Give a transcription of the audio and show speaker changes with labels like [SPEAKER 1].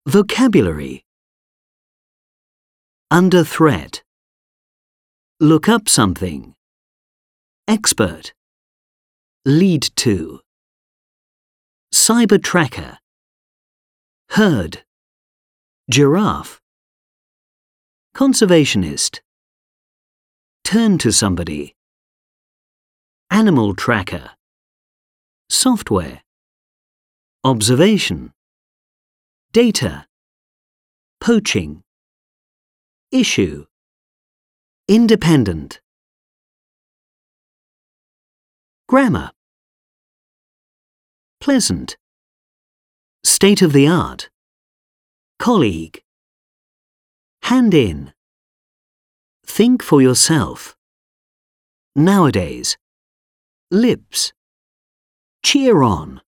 [SPEAKER 1] Vocabulary. Under threat. Look up something. Expert. Lead to. Cyber tracker. Herd. Giraffe. Conservationist. Turn to somebody. Animal tracker. Software. Observation. Data. Poaching. Issue. Independent. Grammar. Pleasant. State of the art. Colleague. Hand in. Think for yourself. Nowadays. Lips. Cheer on.